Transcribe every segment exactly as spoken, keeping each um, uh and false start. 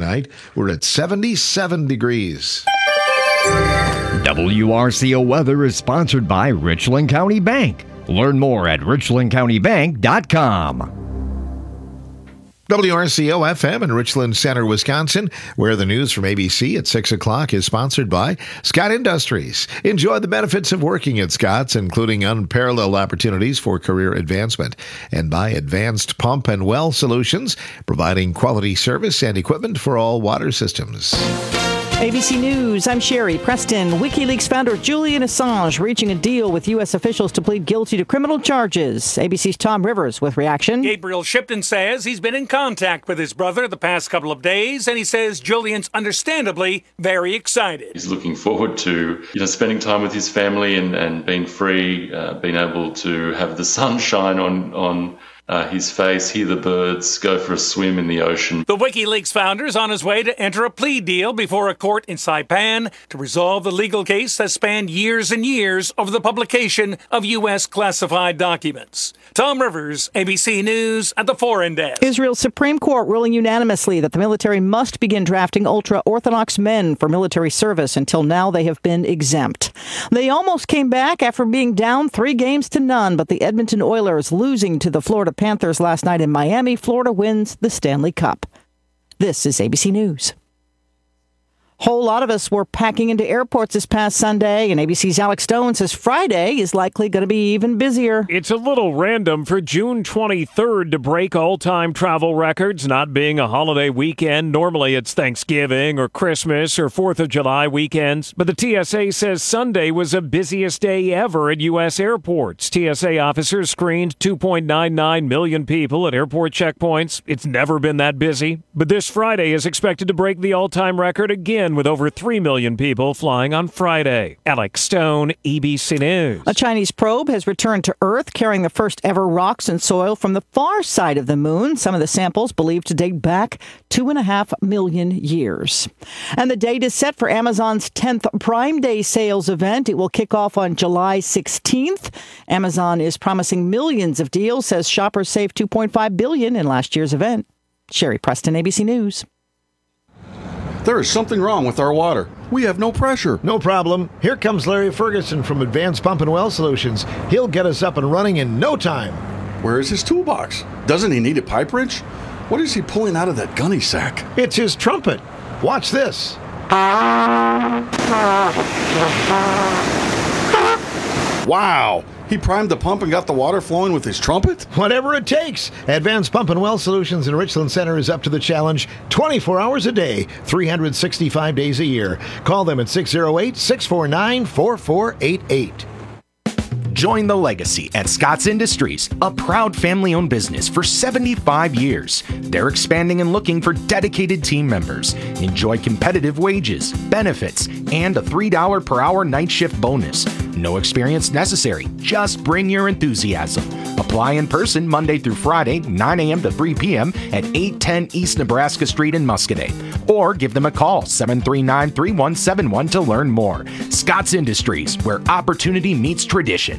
tonight. We're at seventy-seven degrees. W R C O weather is sponsored by Richland County Bank. Learn more at richland county bank dot com. W R C O F M in Richland Center, Wisconsin, where the news from A B C at six o'clock is sponsored by Scott Industries. Enjoy the benefits of working at Scott's, including unparalleled opportunities for career advancement. And by Advanced Pump and Well Solutions, providing quality service and equipment for all water systems. A B C News, I'm Sherry Preston. WikiLeaks founder Julian Assange reaching a deal with U S officials to plead guilty to criminal charges. A B C's Tom Rivers with reaction. Gabriel Shipton says he's been in contact with his brother the past couple of days, and he says Julian's understandably very excited. He's looking forward to, you know, spending time with his family and, and being free, uh, being able to have the sunshine on, on Uh, his face, hear the birds, go for a swim in the ocean. The WikiLeaks founder is on his way to enter a plea deal before a court in Saipan to resolve the legal case that spanned years and years over the publication of U S classified documents. Tom Rivers, A B C News at the Foreign Desk. Israel's Supreme Court ruling unanimously that the military must begin drafting ultra-Orthodox men for military service. Until now, they have been exempt. They almost came back after being down three games to none, but the Edmonton Oilers losing to the Florida Panthers last night in Miami. Florida wins the Stanley Cup. This is A B C News. Whole lot of us were packing into airports this past Sunday, and A B C's Alex Stone says Friday is likely going to be even busier. It's a little random for June twenty-third to break all-time travel records, not being a holiday weekend. Normally it's Thanksgiving or Christmas or fourth of July weekends, but the T S A says Sunday was the busiest day ever at U S airports. T S A officers screened two point nine nine million people at airport checkpoints. It's never been that busy, but this Friday is expected to break the all-time record again, with over three million people flying on Friday. Alex Stone, A B C News. A Chinese probe has returned to Earth, carrying the first ever rocks and soil from the far side of the moon. Some of the samples believed to date back two and a half million years. And the date is set for Amazon's tenth Prime Day sales event. It will kick off on July sixteenth. Amazon is promising millions of deals, says shoppers saved two point five billion dollars in last year's event. Sherry Preston, A B C News. There is something wrong with our water. We have no pressure. No problem. Here comes Larry Ferguson from Advanced Pump and Well Solutions. He'll get us up and running in no time. Where is his toolbox? Doesn't he need a pipe wrench? What is he pulling out of that gunny sack? It's his trumpet. Watch this. Wow! He primed the pump and got the water flowing with his trumpet? Whatever it takes. Advanced Pump and Well Solutions in Richland Center is up to the challenge twenty-four hours a day, three hundred sixty-five days a year. Call them at six oh eight, six four nine, four four eight eight. Join the legacy at Scott's Industries, a proud family-owned business for seventy-five years. They're expanding and looking for dedicated team members. Enjoy competitive wages, benefits, and a three dollars per hour night shift bonus. No experience necessary. Just bring your enthusiasm. Apply in person Monday through Friday, nine a.m. to three p.m. at eight ten East Nebraska Street in Muscoda. Or give them a call, seven three nine, three one seven one to learn more. Scott's Industries, where opportunity meets tradition.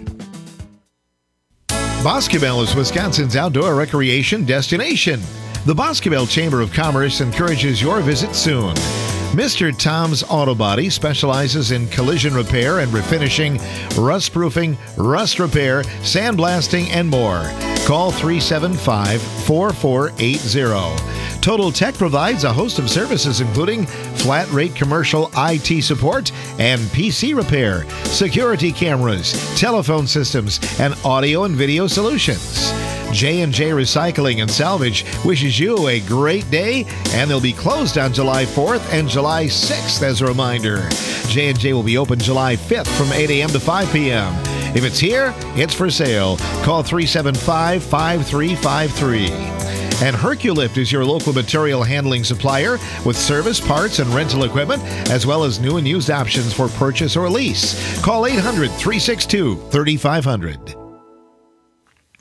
Boscobel is Wisconsin's outdoor recreation destination. The Boscobel Chamber of Commerce encourages your visit soon. Mister Tom's Auto Body specializes in collision repair and refinishing, rust proofing, rust repair, sandblasting, and more. Call three seven five, four four eight zero. Total Tech provides a host of services including flat rate commercial I T support and P C repair, security cameras, telephone systems, and audio and video solutions. J and J Recycling and Salvage wishes you a great day, and they'll be closed on July fourth and July sixth as a reminder. J and J will be open July fifth from eight a.m. to five p.m. If it's here, it's for sale. Call three seven five, five three five three. And Herculift is your local material handling supplier with service, parts, and rental equipment, as well as new and used options for purchase or lease. Call eight hundred, three six two, three five zero zero.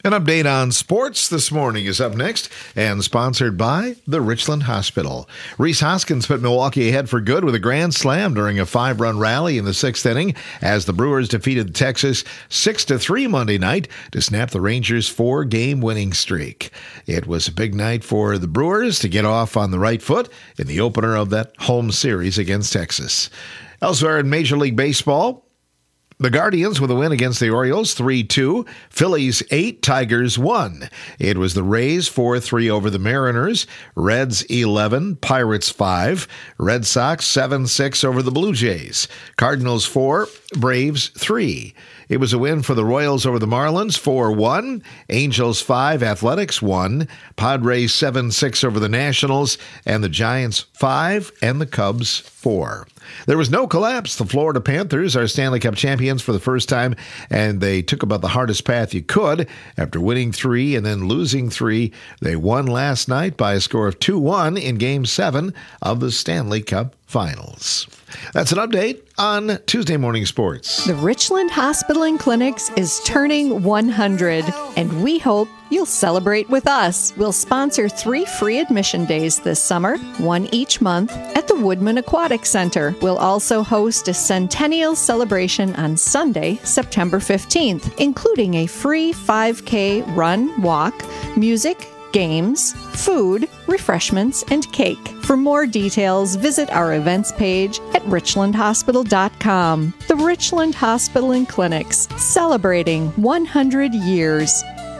An update on sports this morning is up next and sponsored by the Richland Hospital. Rhys Hoskins put Milwaukee ahead for good with a grand slam during a five-run rally in the sixth inning as the Brewers defeated Texas six to three Monday night to snap the Rangers' four-game winning streak. It was a big night for the Brewers to get off on the right foot in the opener of that home series against Texas. Elsewhere in Major League Baseball, the Guardians with a win against the Orioles, three two. Phillies eight, Tigers one. It was the Rays four three over the Mariners. Reds eleven, Pirates five. Red Sox seven six over the Blue Jays. Cardinals four, Braves three. It was a win for the Royals over the Marlins, four one. Angels five, Athletics one. Padres seven six over the Nationals. And the Giants five and the Cubs four. There was no collapse. The Florida Panthers are Stanley Cup champions for the first time, and they took about the hardest path you could. After winning three and then losing three, they won last night by a score of two one in Game seven of the Stanley Cup Finals. That's an update on Tuesday Morning Sports. The Richland Hospital and Clinics is turning one hundred, and we hope you'll celebrate with us. We'll sponsor three free admission days this summer, one each month, at the Woodman Aquatic Center. We'll also host a centennial celebration on Sunday, September fifteenth, including a free five K run, walk, music, games, food, refreshments, and cake. For more details, visit our events page at richland hospital dot com. The Richland Hospital and Clinics, celebrating one hundred years.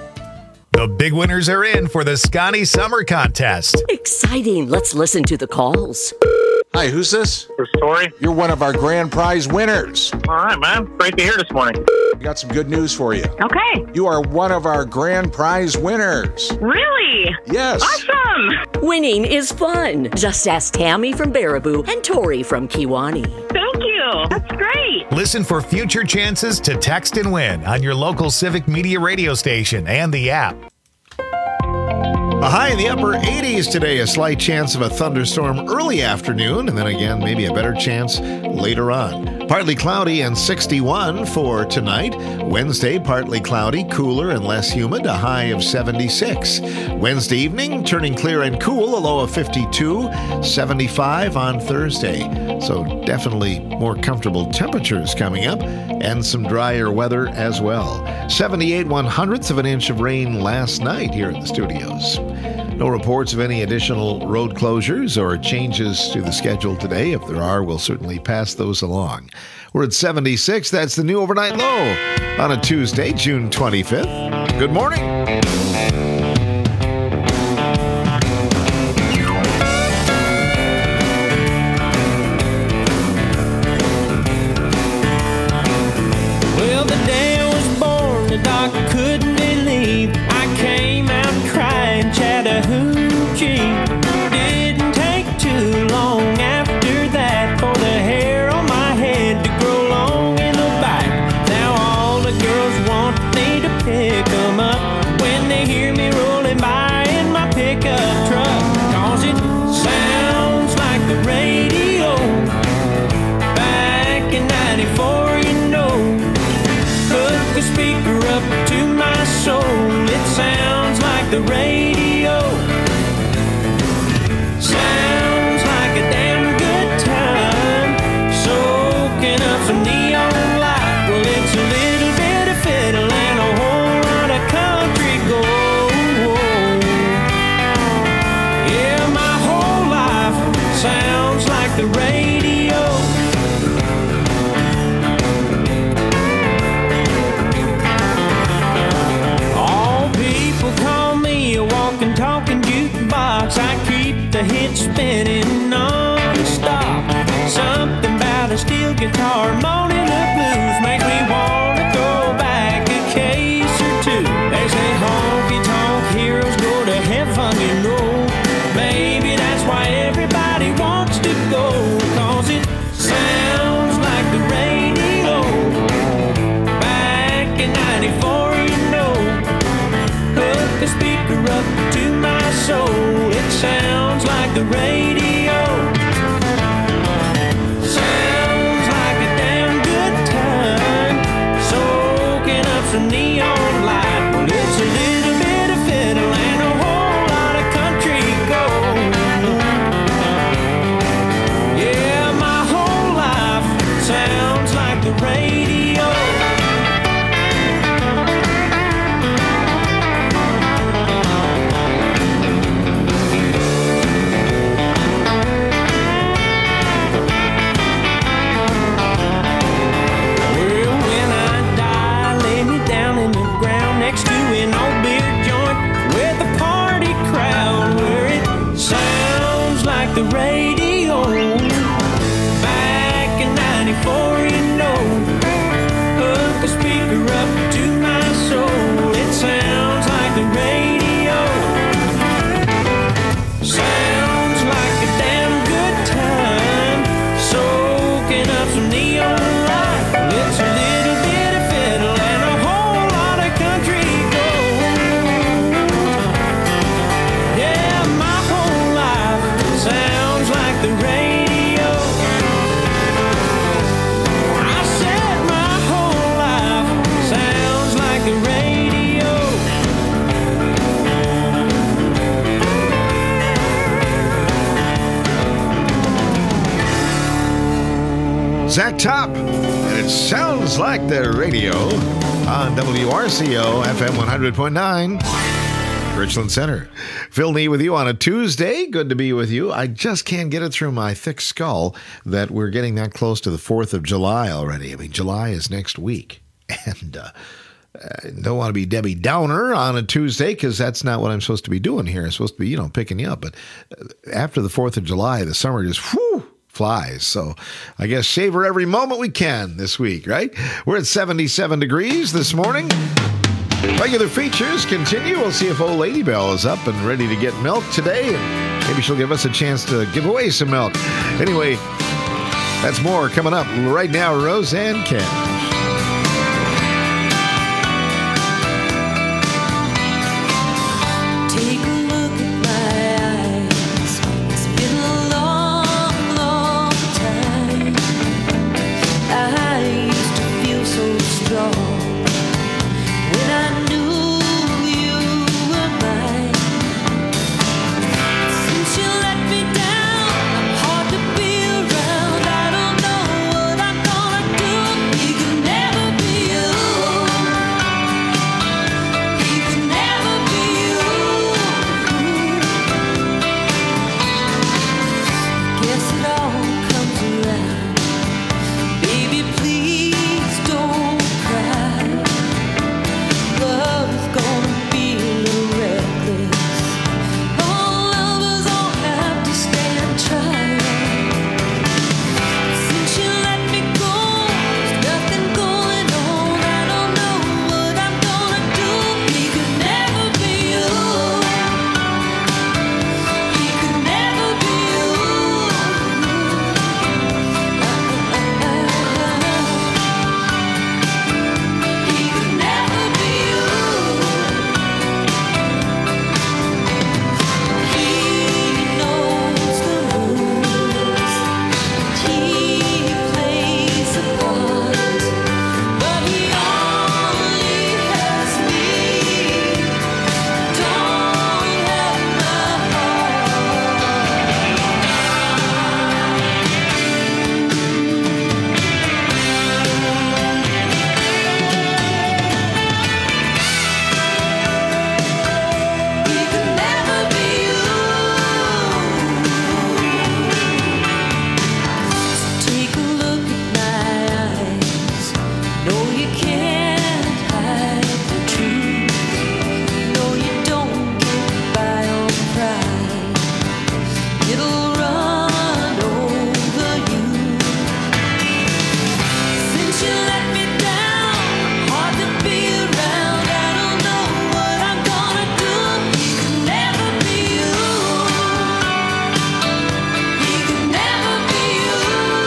The big winners are in for the Scotty Summer Contest. Exciting. Let's listen to the calls. Hi, who's this? This is Tori. You're one of our grand prize winners. All right, man. Great to hear this morning. We got some good news for you. Okay. You are one of our grand prize winners. Really? Yes. Awesome. Winning is fun. Just ask Tammy from Baraboo and Tori from Kiwani. Thank you. That's great. Listen for future chances to text and win on your local Civic Media radio station and the app. A high in the upper eighties today, a slight chance of a thunderstorm early afternoon, and then again, maybe a better chance later on. Partly cloudy and sixty-one for tonight. Wednesday, partly cloudy, cooler and less humid, a high of seventy-six. Wednesday evening, turning clear and cool, a low of fifty-two, seventy-five on Thursday. So definitely more comfortable temperatures coming up and some drier weather as well. seventy-eight one hundredths of an inch of rain last night here in the studios. No reports of any additional road closures or changes to the schedule today. If there are, we'll certainly pass those along. We're at seventy-six. That's the new overnight low on a Tuesday, June twenty-fifth. Good morning. The radio sounds like a damn good time, soaking up some neon light. Well, it's a little bit of fiddle and a whole lot of country gold. Yeah, my whole life sounds like the radio. I keep the hits spinning non-stop. Something about a steel guitar moaning the blues makes me want to go back a case or two. They say honky-tonk heroes go to heaven, you know. Maybe that's why everybody wants to go, 'cause it sounds like the radio. Back in ninety-four, you know. Hook the speaker up to my soul. Sounds like the radio. Sounds like a damn good time, soaking up some neon light. Well, it's a the radio. Back in ninety-four, you know, hook the speaker up to my soul. It sounds like the radio. Sounds like a damn good time. Soaking up some neon light. It's a little bit of fiddle and a whole lot of country gold. Yeah, my whole life sounds like the radio. I said my whole life sounds like the radio. Zach Top, and it sounds like the radio on W R C O F M one hundred point nine, Richland Center. Phil Nee with you on a Tuesday. Good to be with you. I just can't get it through my thick skull that we're getting that close to the fourth of July already. I mean, July is next week. And uh, I don't want to be Debbie Downer on a Tuesday because that's not what I'm supposed to be doing here. I'm supposed to be, you know, picking you up. But after the fourth of July, the summer just, whew, flies. So I guess savor every moment we can this week, right? We're at seventy-seven degrees this morning. Regular features continue. We'll see if old Lady Bell is up and ready to get milk today. And maybe she'll give us a chance to give away some milk. Anyway, that's more coming up right now. Roseanne Cash. Take a look at my eyes. It's been a long, long time. I used to feel so strong when I knew you were mine. Since you let me down, I'm hard to be around. I don't know what I'm gonna do. You can never be you. You can never be you. Guess it all comes around. Baby, please don't cry. Love is gonna be a little reckless. All lovers all have to stand trial. Since you let me go, there's nothing going on. I don't know what I'm gonna do. He could never be you. He could never be you. He could never be you. He knows the rules. He plays a part, but he only has me. Don't have my heart. He could never be you. Take a look at my eyes. No, you can't hide the truth. No, you don't get by on pride. It'll run over you. Since you let me down, hard to be around. I don't know what I'm gonna do. He could never be you. He could never be you.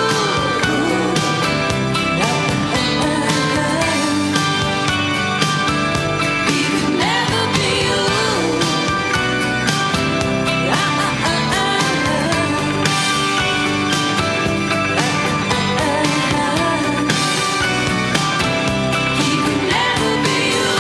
He could never be you. He could never be you.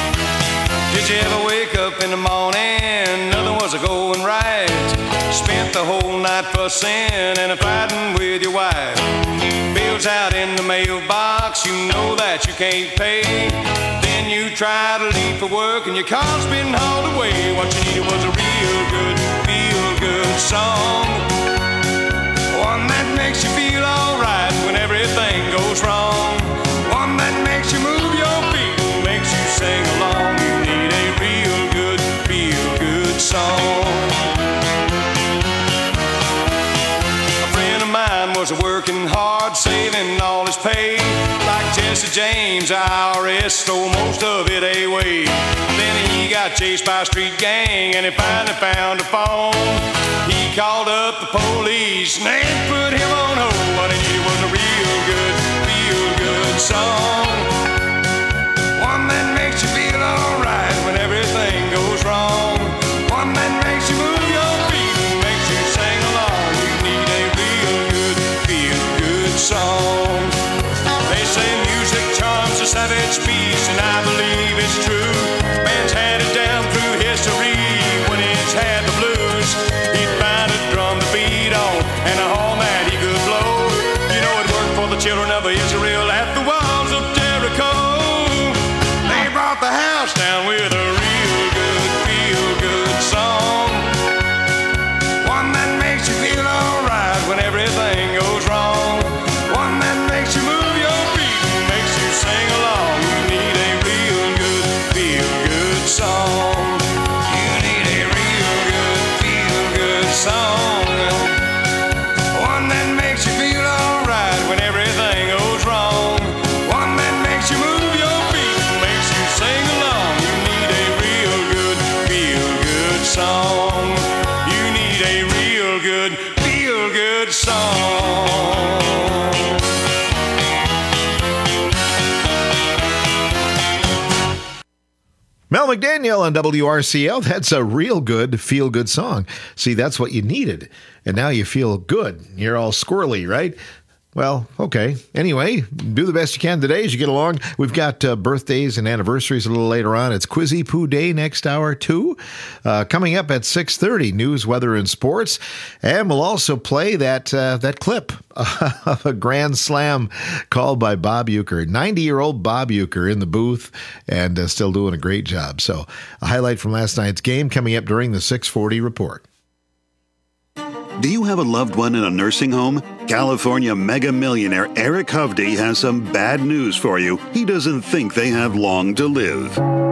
Did you ever wake up in the morning, nothing was a going right? Spent the whole night fussing and fighting with your wife. Bills out in the mailbox, you know that you can't pay. Then you try to leave for work and your car's been hauled away. What you needed was a real good, feel good song. One that makes you feel alright when everything goes wrong. One that makes you move your feet and makes you sing along. You need a real good, feel good song. A friend of mine was working hard, saving all his pay. Like Jesse James, I R S stole most of it away. Then he got chased by a street gang and he finally found a phone. He called up the police and they put him on hold. What he needed was a real good, feel good song. One that makes you feel alright when everything goes wrong. One that makes you move your feet and makes you sing along. You need a real good, feel good song. They say music charms a savage beast, and I believe it's true. Man's had it down through history. When he's had the blues, he'd find a drum to beat on and a horn that he could blow. You know it worked for the children of Israel at the walls of Jericho. They brought the house down with a real good, feel good song. One that makes you feel alright when everything goes wrong. One that makes you move your feet and makes you sing along. You need a real good, feel good song. You need a real good, feel good song. One that makes you feel alright when everything goes wrong. One that makes you move your feet and makes you sing along. You need a real good, feel good song. You need a real good, feel good song. Mel McDaniel on W R C L. That's a real good, feel-good song. See, that's what you needed. And now you feel good. You're all squirrely, right? Well, okay. Anyway, do the best you can today as you get along. We've got uh, birthdays and anniversaries a little later on. It's Quizzy Poo Day next hour, too. Uh, coming up at six thirty, news, weather, and sports. And we'll also play that uh, that clip of a grand slam called by Bob Uecker. ninety-year-old Bob Uecker in the booth and uh, still doing a great job. So a highlight from last night's game coming up during the six forty report. Do you have a loved one in a nursing home? California mega millionaire Eric Hovde has some bad news for you. He doesn't think they have long to live.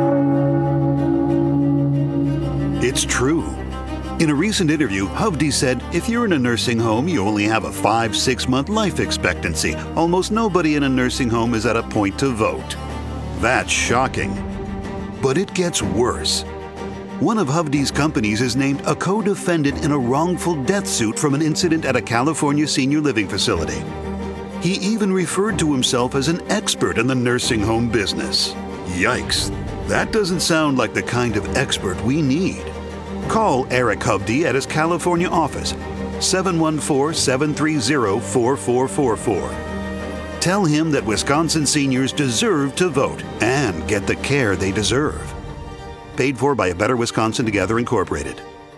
It's true. In a recent interview, Hovde said, if you're in a nursing home, you only have a five, six month life expectancy. Almost nobody in a nursing home is at a point to vote. That's shocking. But it gets worse. One of Hovde's companies is named a co-defendant in a wrongful death suit from an incident at a California senior living facility. He even referred to himself as an expert in the nursing home business. Yikes. That doesn't sound like the kind of expert we need. Call Eric Hovde at his California office, seven one four, seven three zero, four four four four. Tell him that Wisconsin seniors deserve to vote and get the care they deserve. Paid for by A Better Wisconsin Together, Incorporated.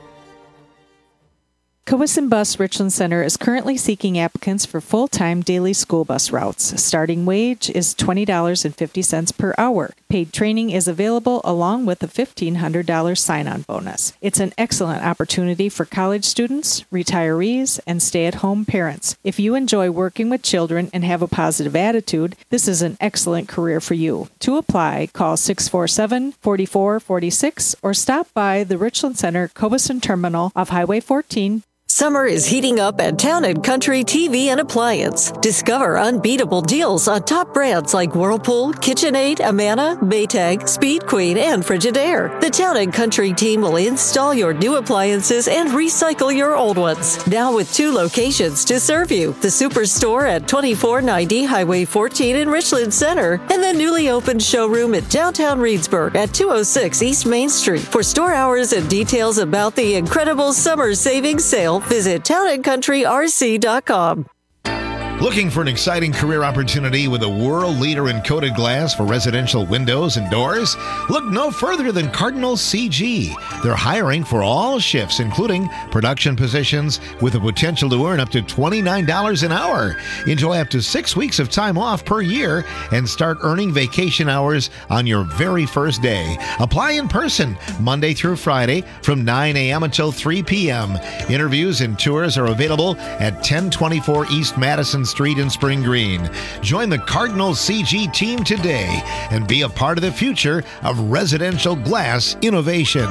Cowesson Bus Richland Center is currently seeking applicants for full-time daily school bus routes. Starting wage is twenty dollars and fifty cents per hour. Paid training is available along with a fifteen hundred dollars sign-on bonus. It's an excellent opportunity for college students, retirees, and stay-at-home parents. If you enjoy working with children and have a positive attitude, this is an excellent career for you. To apply, call six four seven, four four four six or stop by the Richland Center Cowesson Terminal off Highway fourteen. Summer is heating up at Town and Country T V and Appliance. Discover unbeatable deals on top brands like Whirlpool, KitchenAid, Amana, Maytag, Speed Queen, and Frigidaire. The Town and Country team will install your new appliances and recycle your old ones. Now with two locations to serve you. The Superstore at twenty-four ninety Highway fourteen in Richland Center and the newly opened showroom at downtown Reedsburg at two oh six East Main Street. For store hours and details about the incredible summer savings sale, visit town and country r c dot com. Looking for an exciting career opportunity with a world leader in coated glass for residential windows and doors? Look no further than Cardinal C G. They're hiring for all shifts, including production positions, with the potential to earn up to twenty-nine dollars an hour. Enjoy up to six weeks of time off per year and start earning vacation hours on your very first day. Apply in person Monday through Friday from nine a.m. until three p.m. Interviews and tours are available at ten twenty-four East Madison Street in Spring Green. Join the Cardinal C G team today and be a part of the future of residential glass innovation.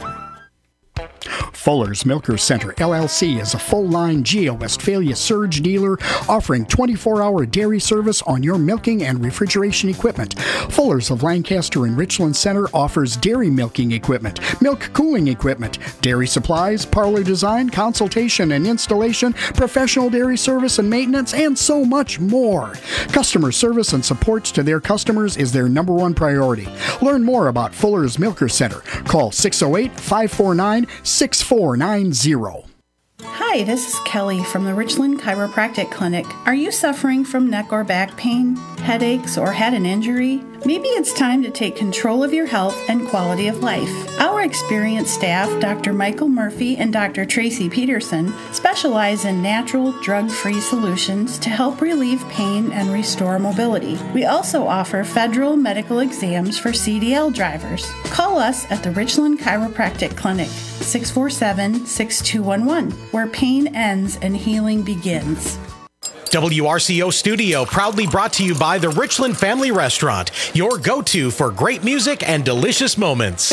Fuller's Milker Center, L L C, is a full-line Geo Westphalia surge dealer offering twenty-four hour dairy service on your milking and refrigeration equipment. Fuller's of Lancaster and Richland Center offers dairy milking equipment, milk cooling equipment, dairy supplies, parlor design, consultation and installation, professional dairy service and maintenance, and so much more. Customer service and support to their customers is their number one priority. Learn more about Fuller's Milker Center. Call six oh eight, five four nine, six four nine zero. Hi, this is Kelly from the Richland Chiropractic Clinic. Are you suffering from neck or back pain, headaches, or had an injury? Maybe it's time to take control of your health and quality of life. Our experienced staff, Doctor Michael Murphy and Doctor Tracy Peterson, specialize in natural, drug-free solutions to help relieve pain and restore mobility. We also offer federal medical exams for C D L drivers. Call us at the Richland Chiropractic Clinic, six four seven, six two one one, where pain ends and healing begins. W R C O Studio, proudly brought to you by the Richland Family Restaurant, your go-to for great music and delicious moments.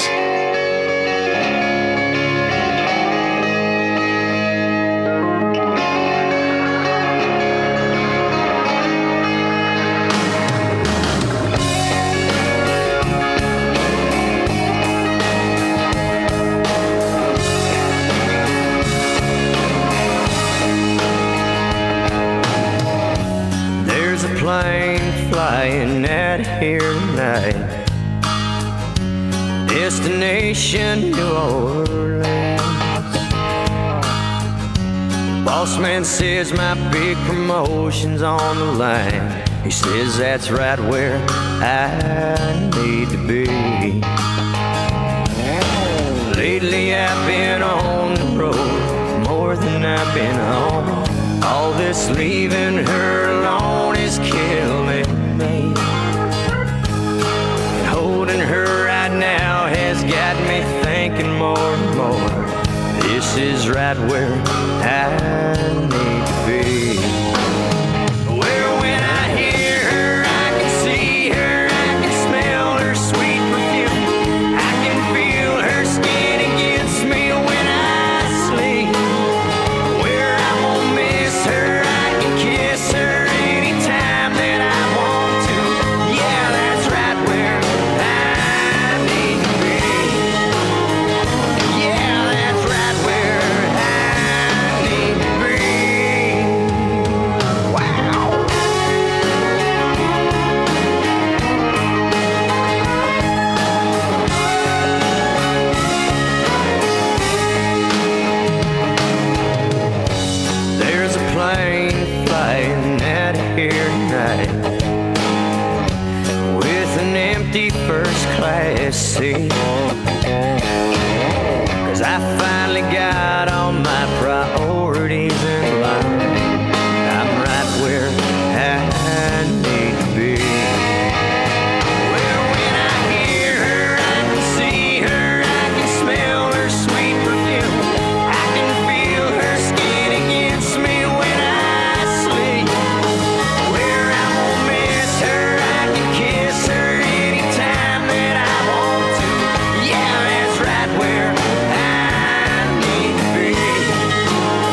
Flying out of here tonight, destination New Orleans. Boss man says my big promotion's on the line. He says that's right where I need to be. Lately I've been on the road more than I've been home. All this leaving her alone is killing me. And holding her right now has got me thinking more and more. This is right where I need to be. Where when I hear her, I can see her, I can smell her sweet perfume. I can feel her skin against me when I sleep. Where I won't miss her, I can kiss her anytime that I want to. Yeah, that's right where I need to be. Yeah, that's right where I need to be. Wow. There's a plane flying out of here tonight with an empty first class seat. Cause I finally got all my priorities in line. I'm right where I need to be. Well, when I hear her, I can see her, I can smell her sweet perfume. I can feel her skin against me when I sleep. Where I won't miss her, I can kiss her anytime that I want to. Yeah, that's right where I need to be.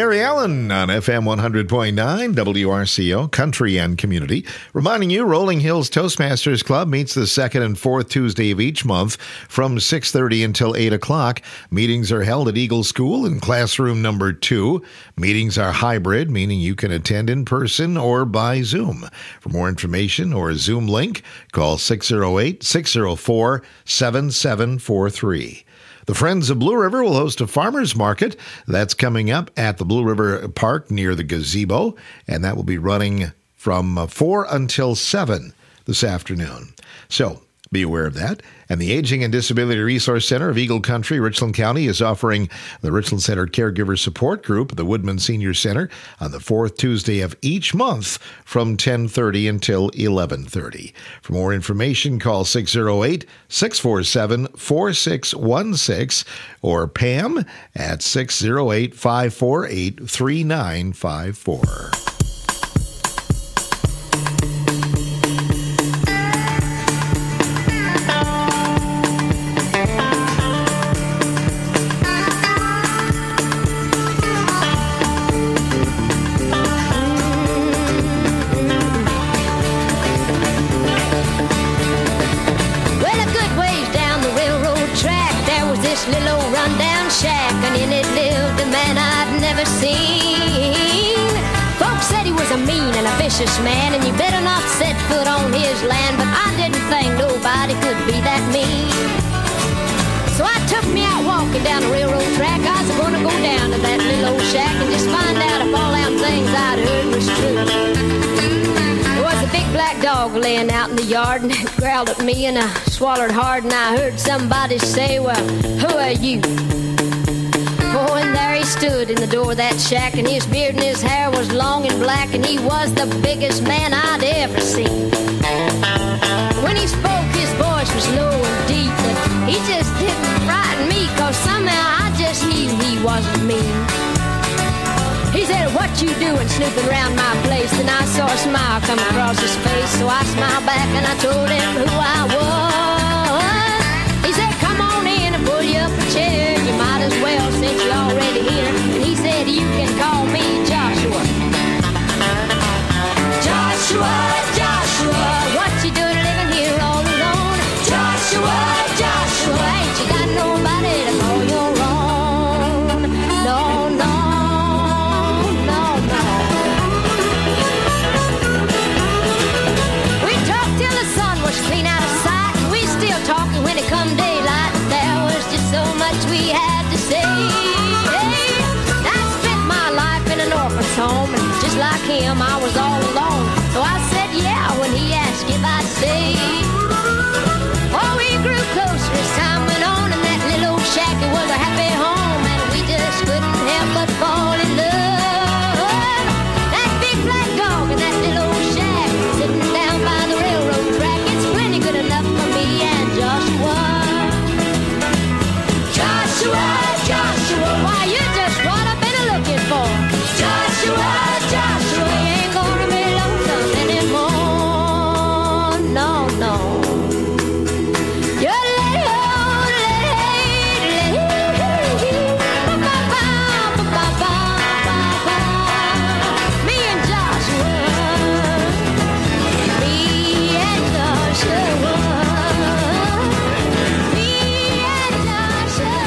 Gary Allen on F M one hundred point nine, W R C O, Country and Community. Reminding you, Rolling Hills Toastmasters Club meets the second and fourth Tuesday of each month from six thirty until eight o'clock. Meetings are held at Eagle School in classroom number two. Meetings are hybrid, meaning you can attend in person or by Zoom. For more information or a Zoom link, call six oh eight, six oh four, seven seven four three. The Friends of Blue River will host a farmers market. That's coming up at the Blue River Park near the gazebo, and that will be running from four until seven this afternoon. So be aware of that. And the Aging and Disability Resource Center of Eagle Country, Richland County, is offering the Richland Center Caregiver Support Group, the Woodman Senior Center, on the fourth Tuesday of each month from ten thirty until eleven thirty. For more information, call six oh eight, six four seven, four six one six or Pam at six oh eight, five four eight, three nine five four. Man, and you better not set foot on his land, but I didn't think nobody could be that mean. So I took me out walking down the railroad track. I was gonna go down to that little old shack and just find out if all them things I'd heard was true. There was a big black dog laying out in the yard, and it growled at me, and I swallowed hard, and I heard somebody say, well, who are you? Oh, and there he stood in the door of that shack, and his beard and his hair was long and black, and he was the biggest man I'd ever seen. When he spoke, his voice was low and deep, and he just didn't frighten me, cause somehow I just knew he wasn't mean. He said, what you doing snooping around my place? And I saw a smile come across his face, so I smiled back and I told him who I was. He said, come on in and pull you up a chair. You might as well since you're already here. And he said, you can call me Joshua. Joshua, Joshua, what you doing living here all alone? Joshua, Joshua, ain't you got nobody to call your own? No, no, no, no. We talked till the sun was clean out of sight. We still talking when it come daylight. There was just so much we had to say. Hey, I spent my life in an orphan's home, and just like him, I was all alone. So I said, yeah, when he asked if I'd stay. Oh, we grew closer as time went on, and that little old shack, it was a happy home, and we just couldn't help but fall in love. That big black dog and that little old shack, sitting down by the railroad track, it's plenty good enough for me and Joshua. Joshua, Joshua, why, you're just what I've been looking for. Joshua, Joshua, you ain't gonna be lonesome anymore. No, no. You're late, late, late. Me and Joshua. Me and Joshua. Me and Joshua.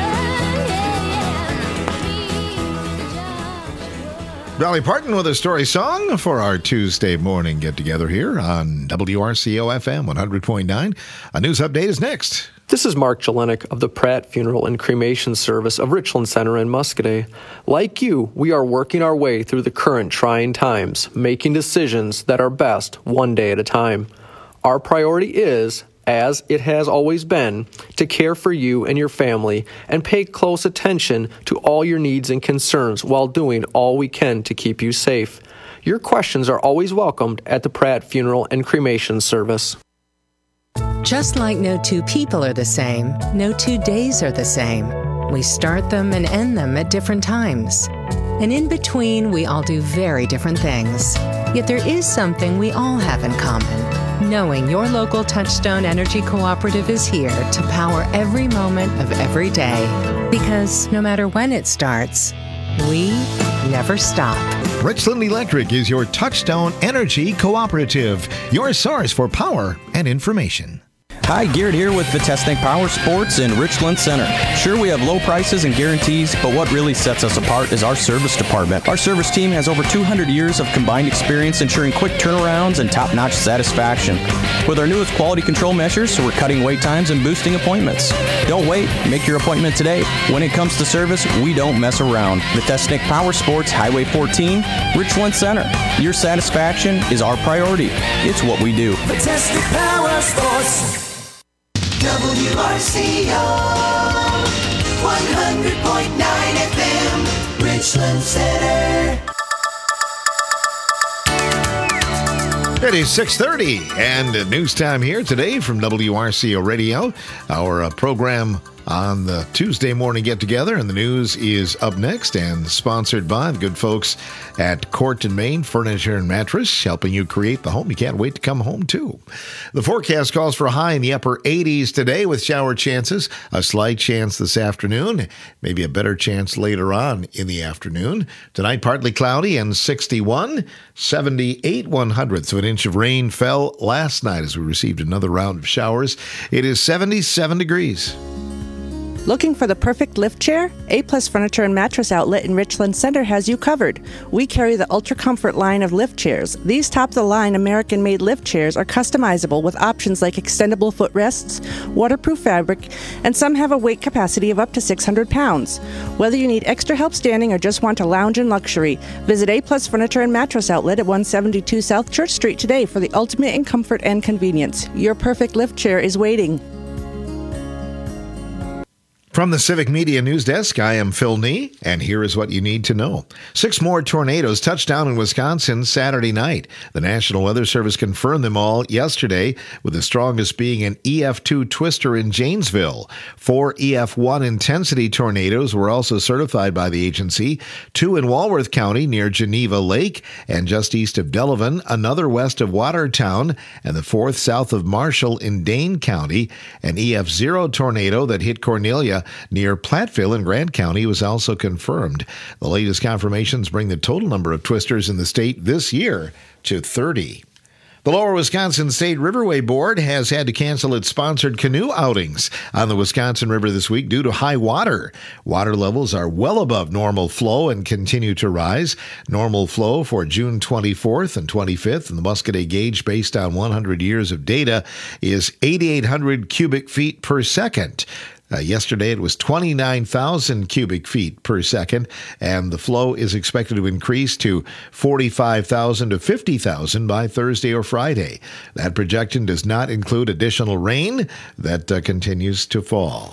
Dolly Parton with a story song for our Tuesday morning get-together here on W R C O F M one hundred point nine. A news update is next. This is Mark Jelinek of the Pratt Funeral and Cremation Service of Richland Center in Muscoda. Like you, we are working our way through the current trying times, making decisions that are best one day at a time. Our priority is, as it has always been, to care for you and your family and pay close attention to all your needs and concerns while doing all we can to keep you safe. Your questions are always welcomed at the Pratt Funeral and Cremation Service. Just like no two people are the same, no two days are the same. We start them and end them at different times. And in between, we all do very different things. Yet there is something we all have in common. Knowing your local Touchstone Energy Cooperative is here to power every moment of every day. Because no matter when it starts, we never stop. Richland Electric is your touchstone energy cooperative, your source for power and information. Hi, Garrett here with Vitesnik Power Sports in Richland Center. Sure, we have low prices and guarantees, but what really sets us apart is our service department. Our service team has over two hundred years of combined experience ensuring quick turnarounds and top-notch satisfaction. With our newest quality control measures, we're cutting wait times and boosting appointments. Don't wait, make your appointment today. When it comes to service, we don't mess around. Vitesnik Power Sports, Highway fourteen, Richland Center. Your satisfaction is our priority. It's what we do. Vitesnik Power Sports. W R C O one hundred point nine F M, Richland Center. It is six thirty and news time here today from W R C O Radio. Our uh, program on the Tuesday morning get-together, and the news is up next and sponsored by the good folks at Court and Main Furniture and Mattress, helping you create the home you can't wait to come home to. The forecast calls for a high in the upper eighties today with shower chances, a slight chance this afternoon, maybe a better chance later on in the afternoon. Tonight, partly cloudy and sixty-one, seventy-eight one hundredths of an inch of rain fell last night as we received another round of showers. It is seventy-seven degrees. Looking for the perfect lift chair? A-Plus Furniture and Mattress Outlet in Richland Center has you covered. We carry the Ultra Comfort line of lift chairs. These top-of-the-line American-made lift chairs are customizable with options like extendable footrests, waterproof fabric, and some have a weight capacity of up to six hundred pounds. Whether you need extra help standing or just want to lounge in luxury, visit A-Plus Furniture and Mattress Outlet at one seventy-two South Church Street today for the ultimate in comfort and convenience. Your perfect lift chair is waiting. From the Civic Media News Desk, I am Phil Nee, and here is what you need to know. Six more tornadoes touched down in Wisconsin Saturday night. The National Weather Service confirmed them all yesterday, with the strongest being an E F two twister in Janesville. Four E F one intensity tornadoes were also certified by the agency, two in Walworth County near Geneva Lake, and just east of Delavan, another west of Watertown, and the fourth south of Marshall in Dane County. An E F zero tornado that hit Cornelia near Platteville in Grant County was also confirmed. The latest confirmations bring the total number of twisters in the state this year to thirty. The Lower Wisconsin State Riverway Board has had to cancel its sponsored canoe outings on the Wisconsin River this week due to high water. Water levels are well above normal flow and continue to rise. Normal flow for June twenty-fourth and twenty-fifth in the Muscadet gauge, based on one hundred years of data, is eighty-eight hundred cubic feet per second. Uh, yesterday, it was twenty-nine thousand cubic feet per second, and the flow is expected to increase to forty-five thousand to fifty thousand by Thursday or Friday. That projection does not include additional rain that uh, continues to fall.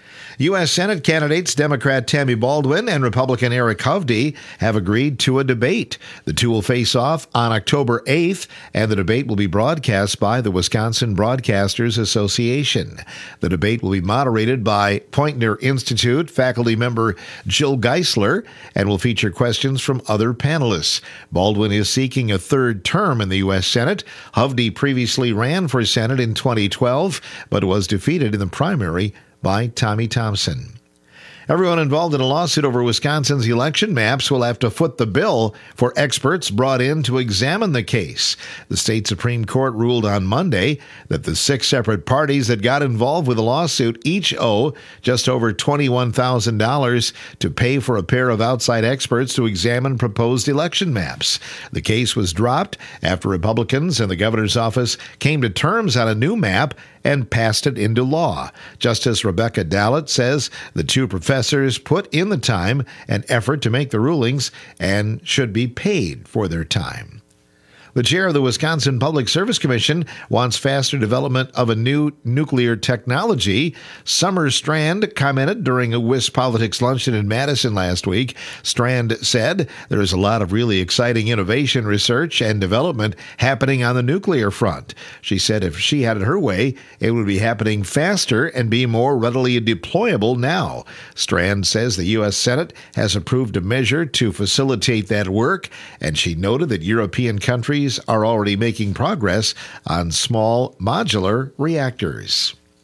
U S Senate candidates Democrat Tammy Baldwin and Republican Eric Hovde have agreed to a debate. The two will face off on October eighth, and the debate will be broadcast by the Wisconsin Broadcasters Association. The debate will be moderated by Poynter Institute faculty member Jill Geisler and will feature questions from other panelists. Baldwin is seeking a third term in the U S Senate. Hovde previously ran for Senate in twenty twelve, but was defeated in the primary by Tommy Thompson. Everyone involved in a lawsuit over Wisconsin's election maps will have to foot the bill for experts brought in to examine the case. The state Supreme Court ruled on Monday that the six separate parties that got involved with the lawsuit each owe just over twenty-one thousand dollars to pay for a pair of outside experts to examine proposed election maps. The case was dropped after Republicans and the governor's office came to terms on a new map and passed it into law. Justice Rebecca Dallett says the two professors put in the time and effort to make the rulings and should be paid for their time. The chair of the Wisconsin Public Service Commission wants faster development of a new nuclear technology. Summer Strand commented during a WisPolitics luncheon in Madison last week. Strand said there is a lot of really exciting innovation, research, and development happening on the nuclear front. She said if she had it her way, it would be happening faster and be more readily deployable now. Strand says the U S Senate has approved a measure to facilitate that work, and she noted that European countries are already making progress on small modular reactors.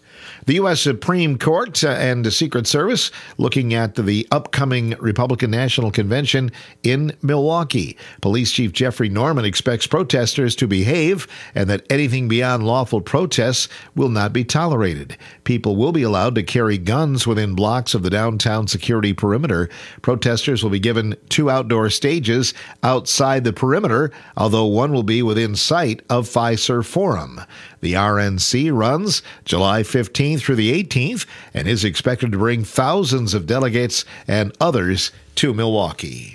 The U S Supreme Court uh, and the Secret Service looking at the upcoming Republican National Convention in Milwaukee. Police Chief Jeffrey Norman expects protesters to behave and that anything beyond lawful protests will not be tolerated. People will be allowed to carry guns within blocks of the downtown security perimeter. Protesters will be given two outdoor stages outside the perimeter, although one will be within sight of Fiserv Forum. The R N C runs July fifteenth through the eighteenth and is expected to bring thousands of delegates and others to Milwaukee.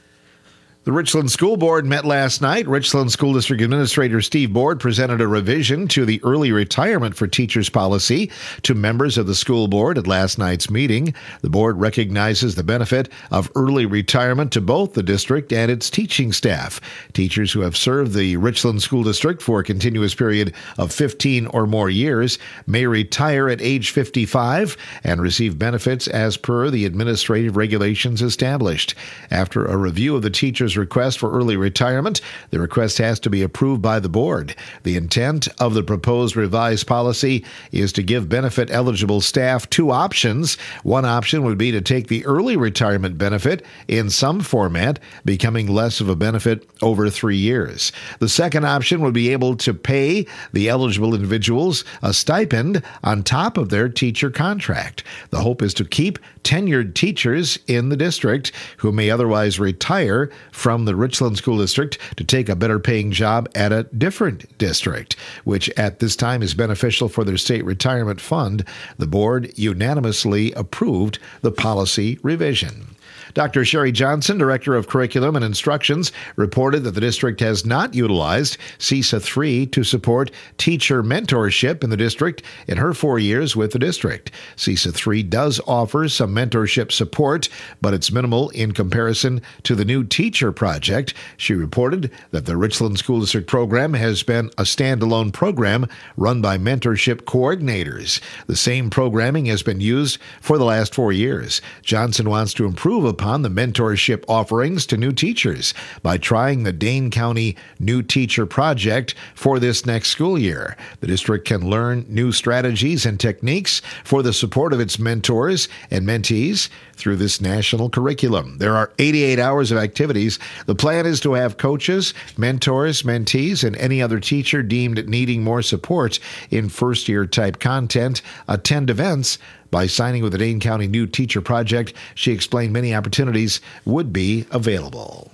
The Richland School Board met last night. Richland School District Administrator Steve Board presented a revision to the early retirement for teachers policy to members of the school board at last night's meeting. The board recognizes the benefit of early retirement to both the district and its teaching staff. Teachers who have served the Richland School District for a continuous period of fifteen or more years may retire at age fifty-five and receive benefits as per the administrative regulations established. After a review of the teachers' request for early retirement, the request has to be approved by the board. The intent of the proposed revised policy is to give benefit-eligible staff two options. One option would be to take the early retirement benefit in some format, becoming less of a benefit over three years. The second option would be able to pay the eligible individuals a stipend on top of their teacher contract. The hope is to keep tenured teachers in the district who may otherwise retire from the Richland School District to take a better paying job at a different district, which at this time is beneficial for their state retirement fund. The board unanimously approved the policy revision. Doctor Sherry Johnson, Director of Curriculum and Instructions, reported that the district has not utilized CESA three to support teacher mentorship in the district in her four years with the district. CESA three does offer some mentorship support, but it's minimal in comparison to the new teacher project. She reported that the Richland School District program has been a standalone program run by mentorship coordinators. The same programming has been used for the last four years. Johnson wants to improve upon upon the mentorship offerings to new teachers by trying the Dane County New Teacher Project for this next school year. The district can learn new strategies and techniques for the support of its mentors and mentees through this national curriculum. There are eighty-eight hours of activities. The plan is to have coaches, mentors, mentees, and any other teacher deemed needing more support in first-year type content attend events. By signing with the Dane County New Teacher Project, she explained many opportunities would be available.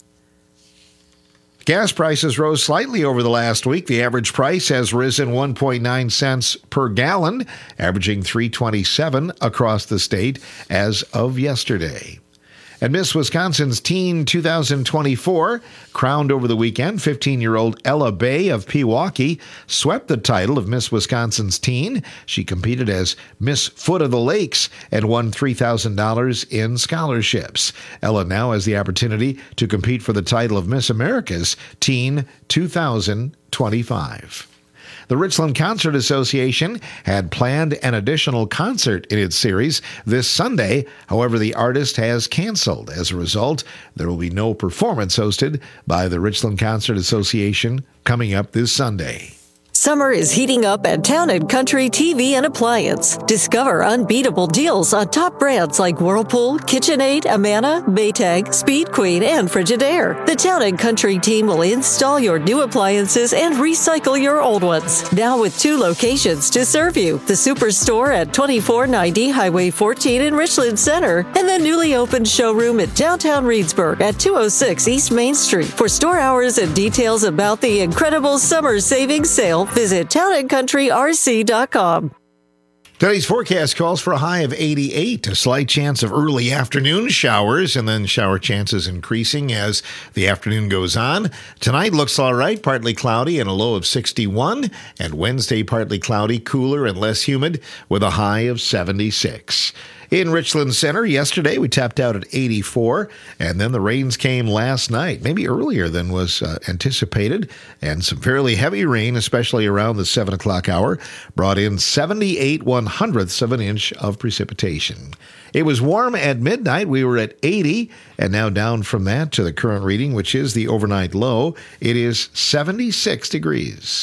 Gas prices rose slightly over the last week. The average price has risen one point nine cents per gallon, averaging three twenty-seven across the state as of yesterday. And Miss Wisconsin's Teen two thousand twenty-four, crowned over the weekend, fifteen-year-old Ella Bay of Pewaukee swept the title of Miss Wisconsin's Teen. She competed as Miss Foot of the Lakes and won three thousand dollars in scholarships. Ella now has the opportunity to compete for the title of Miss America's Teen two thousand twenty-five. The Richland Concert Association had planned an additional concert in its series this Sunday. However, the artist has canceled. As a result, there will be no performance hosted by the Richland Concert Association coming up this Sunday. Summer is heating up at Town and Country T V and Appliance. Discover unbeatable deals on top brands like Whirlpool, KitchenAid, Amana, Maytag, Speed Queen, and Frigidaire. The Town and Country team will install your new appliances and recycle your old ones. Now with two locations to serve you. The Superstore at twenty-four ninety Highway fourteen in Richland Center and the newly opened showroom at downtown Reedsburg at two oh six East Main Street. For store hours and details about the incredible summer savings sale, visit town and country r c dot com. Today's forecast calls for a high of eighty-eight, a slight chance of early afternoon showers, and then shower chances increasing as the afternoon goes on. Tonight looks all right, partly cloudy and a low of sixty-one, and Wednesday partly cloudy, cooler and less humid with a high of seventy-six. In Richland Center, yesterday we tapped out at eighty-four, and then the rains came last night, maybe earlier than was uh, anticipated, and some fairly heavy rain, especially around the seven o'clock hour, brought in seventy-eight one-hundredths of an inch of precipitation. It was warm at midnight. We were at eighty, and now down from that to the current reading, which is the overnight low. It is seventy-six degrees.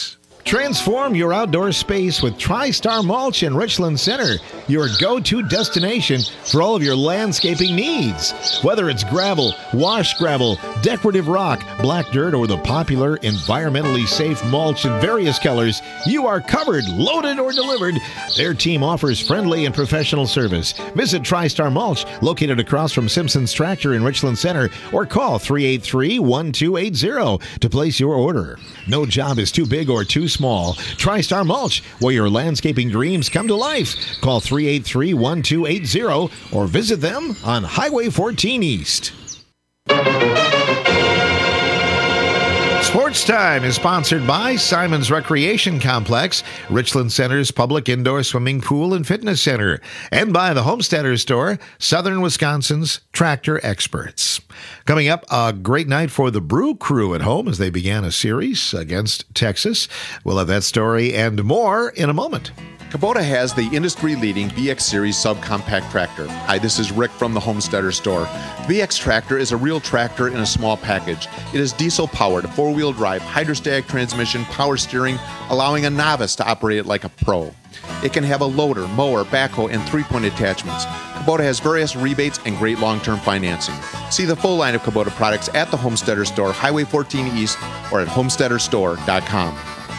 Transform your outdoor space with TriStar Mulch in Richland Center, your go-to destination for all of your landscaping needs. Whether it's gravel, wash gravel, decorative rock, black dirt, or the popular environmentally safe mulch in various colors, you are covered, loaded, or delivered. Their team offers friendly and professional service. Visit TriStar Mulch, located across from Simpson's Tractor in Richland Center, or call three eight three, one two eight zero to place your order. No job is too big or too small. TriStar Mulch, where your landscaping dreams come to life. Call three eight three, one two eight zero or visit them on Highway fourteen East. Sports Time is sponsored by Simon's Recreation Complex, Richland Center's public indoor swimming pool and fitness center, and by the Homesteader Store, Southern Wisconsin's tractor experts. Coming up, a great night for the Brew Crew at home as they began a series against Texas. We'll have that story and more in a moment. Kubota has the industry-leading B X Series subcompact tractor. Hi, this is Rick from the Homesteader Store. The B X tractor is a real tractor in a small package. It is diesel-powered, four-wheel drive, hydrostatic transmission, power steering, allowing a novice to operate it like a pro. It can have a loader, mower, backhoe, and three-point attachments. Kubota has various rebates and great long-term financing. See the full line of Kubota products at the Homesteader Store, Highway fourteen East, or at homesteader store dot com.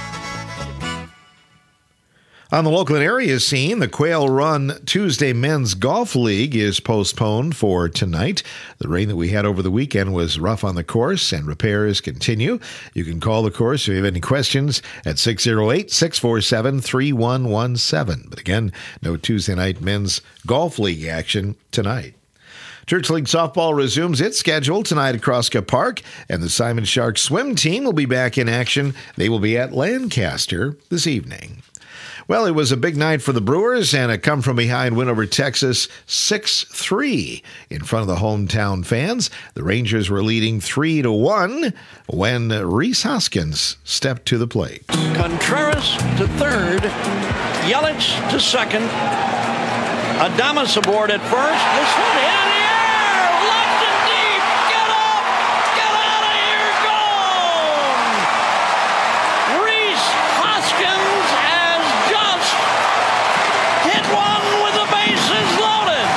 On the local and area scene, the Quail Run Tuesday Men's Golf League is postponed for tonight. The rain that we had over the weekend was rough on the course, and repairs continue. You can call the course if you have any questions at six oh eight, six four seven, three one one seven. But again, no Tuesday night Men's Golf League action tonight. Church League Softball resumes its schedule tonight at Crosscup Park, and the Simon Shark swim team will be back in action. They will be at Lancaster this evening. Well, it was a big night for the Brewers and a come-from-behind win over Texas six three in front of the hometown fans. The Rangers were leading three to one when Rhys Hoskins stepped to the plate. Contreras to third, Yelich to second, Adames aboard at first. This one in the air, left and deep, get up, get out of here, gone! Rhys Hoskins has just hit one with the bases loaded.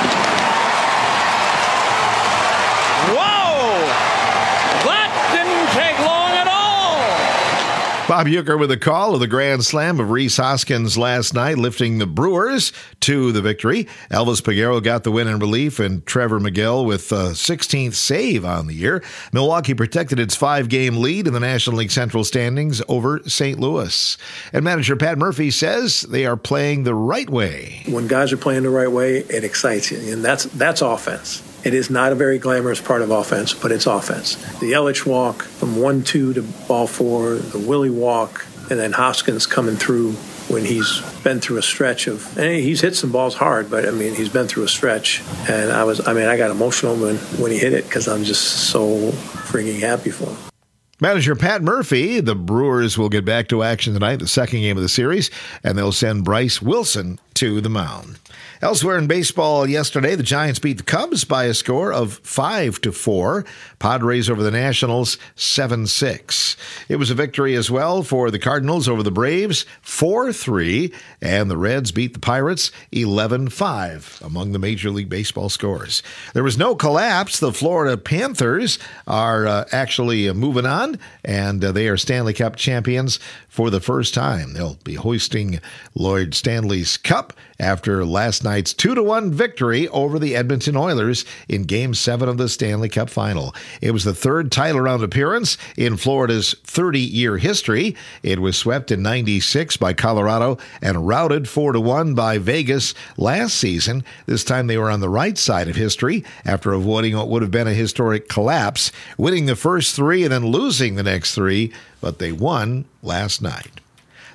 Whoa! That didn't take long at all. Bob Uecker with a call of the grand slam of Rhys Hoskins last night, lifting the Brewers to the victory. Elvis Peguero got the win in relief, and Trevor Miguel with a sixteenth save on the year. Milwaukee protected its five-game lead in the National League Central standings over Saint Louis. And manager Pat Murphy says they are playing the right way. When guys are playing the right way, it excites you, and that's that's offense. It is not a very glamorous part of offense, but it's offense. The Yelich walk from one two to ball four, the Willie walk, and then Hoskins coming through when he's been through a stretch of, and he's hit some balls hard, but I mean, he's been through a stretch. And I was, I mean, I got emotional when, when he hit it because I'm just so freaking happy for him. Manager Pat Murphy, the Brewers will get back to action tonight, the second game of the series, and they'll send Bryce Wilson to the mound. Elsewhere in baseball yesterday, the Giants beat the Cubs by a score of five to four. Padres over the Nationals, seven six. It was a victory as well for the Cardinals over the Braves, four three, and the Reds beat the Pirates, eleven five, among the Major League Baseball scores. There was no collapse. The Florida Panthers are uh, actually uh, moving on, and uh, they are Stanley Cup champions for the first time. They'll be hoisting Lloyd Stanley's Cup after last night's two to one victory over the Edmonton Oilers in Game seven of the Stanley Cup Final. It was the third title round appearance in Florida's thirty-year history. It was swept in ninety-six by Colorado and routed four to one by Vegas last season. This time they were on the right side of history after avoiding what would have been a historic collapse, winning the first three and then losing the next three, but they won last night.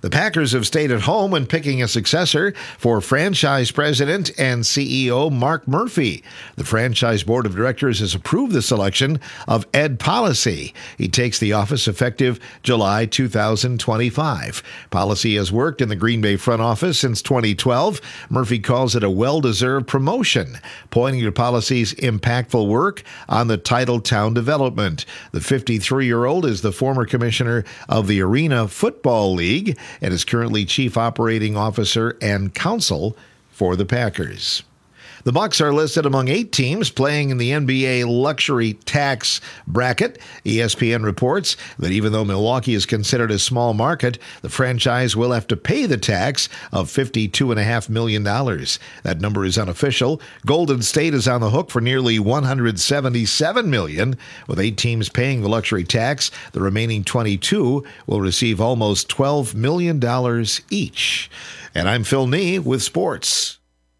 The Packers have stayed at home when picking a successor for franchise president and C E O Mark Murphy. The franchise board of directors has approved the selection of Ed Policy. He takes the office effective July two thousand twenty-five. Policy has worked in the Green Bay front office since twenty twelve. Murphy calls it a well-deserved promotion, pointing to Policy's impactful work on the Titletown development. The fifty-three-year-old is the former commissioner of the Arena Football League and is currently chief operating officer and counsel for the Packers. The Bucks are listed among eight teams playing in the N B A luxury tax bracket. E S P N reports that even though Milwaukee is considered a small market, the franchise will have to pay the tax of fifty-two point five million dollars. That number is unofficial. Golden State is on the hook for nearly one hundred seventy-seven million dollars. With eight teams paying the luxury tax, the remaining twenty-two will receive almost twelve million dollars each. And I'm Phil Nee with sports.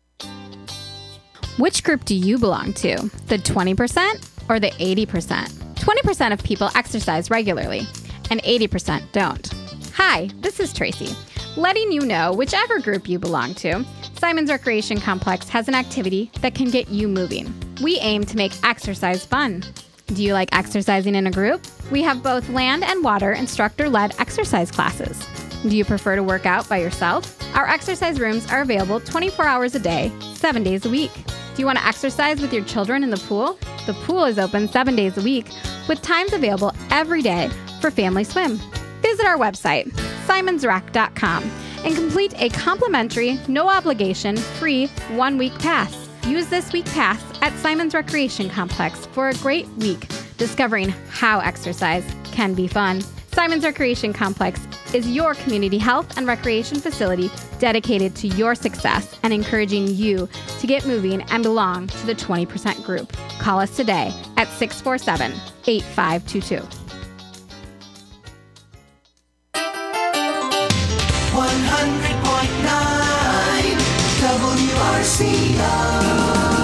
Which group do you belong to? The twenty percent or the eighty percent? twenty percent of people exercise regularly, and eighty percent don't. Hi, this is Tracy. Letting you know whichever group you belong to, Simon's Recreation Complex has an activity that can get you moving. We aim to make exercise fun. Do you like exercising in a group? We have both land and water instructor-led exercise classes. Do you prefer to work out by yourself? Our exercise rooms are available twenty-four hours a day, seven days a week. Do you want to exercise with your children in the pool? The pool is open seven days a week with times available every day for family swim. Visit our website, simons rec dot com, and complete a complimentary, no obligation, free one-week pass. Use this week pass at Simon's Recreation Complex for a great week discovering how exercise can be fun. Simon's Recreation Complex is your community health and recreation facility dedicated to your success and encouraging you to get moving and belong to the twenty percent group. Call us today at six four seven, eight five two two. one hundred point nine W R C O.